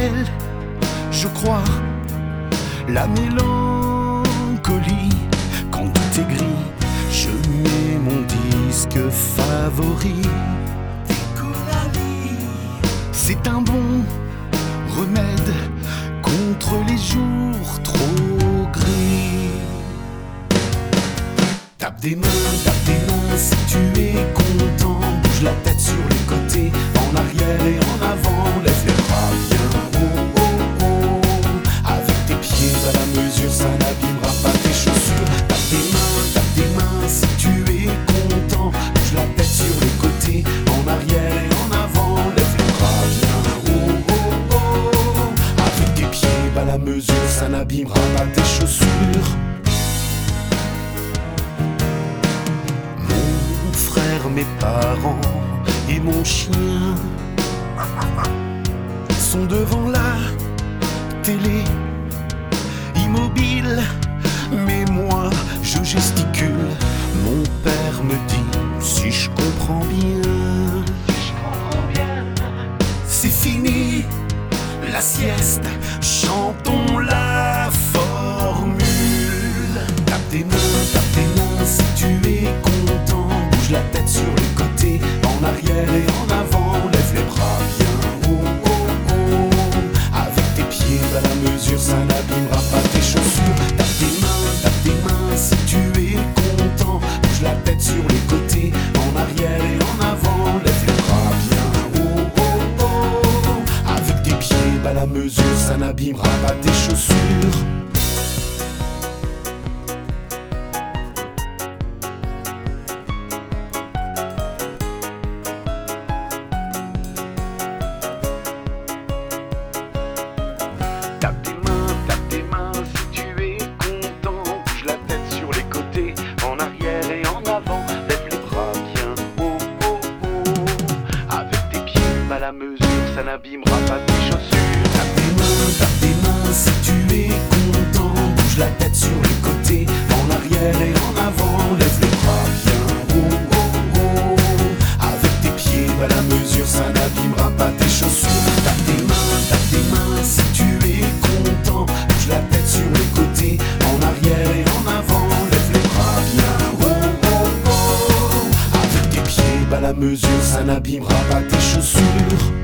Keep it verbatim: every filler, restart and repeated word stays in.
belle, je crois, la mélancolie. Quand tout est gris, je mets mon disque favori. C'est un bon remède contre les jours trop gris. Tape des mains, tape des mains si tu es content. Bouge la tête sur les côtés, en arrière et en avant. Lève les bras bien haut, haut, haut. Avec tes pieds à la mesure, ça n'abîmera pas tes chaussures. Tape des mains, tape des mains si tu es content. Bouge la tête sur les côtés, en arrière et en avant. Lève les bras bien haut, haut, haut. Avec tes pieds à la mesure, ça n'abîmera pas tes chaussures. Mes parents et mon chien sont devant la télé, immobiles, mais moi je gesticule. Mon père me dit, si je comprends bien, c'est fini la sieste, chantons la formule. Tape des mains, tape des mains si tu es content. Bouge la tête sur les côtés, en arrière et en avant. Lève les bras bien haut, haut, haut. Avec tes pieds à la mesure, ça n'abîmera pas tes chaussures. Tape des mains, tape des mains si tu es content. Bouge la tête sur les côtés, en arrière et en avant. Lève les bras bien haut, haut, haut. Avec tes pieds à la mesure, ça n'abîmera pas tes chaussures. Tape tes mains, tape tes mains si tu es content. Bouge la tête sur les côtés, en arrière et en avant. Lève les bras bien haut, haut, haut. Avec tes pieds à la mesure, ça n'abîmera pas tes chaussures. Tape tes mains, tape tes mains si tu es content. Bouge la tête sur les côtés, en arrière et en avant. Lève les bras bien haut, haut, haut. Avec tes pieds à la mesure, ça n'abîmera pas tes chaussures. Tape tes mains, tape tes mains si tu es content. Bouge la tête sur les côtés, en arrière et en avant. Lève les bras bien haut, haut, haut. Avec tes pieds à la mesure, ça n'abîmera pas tes chaussures.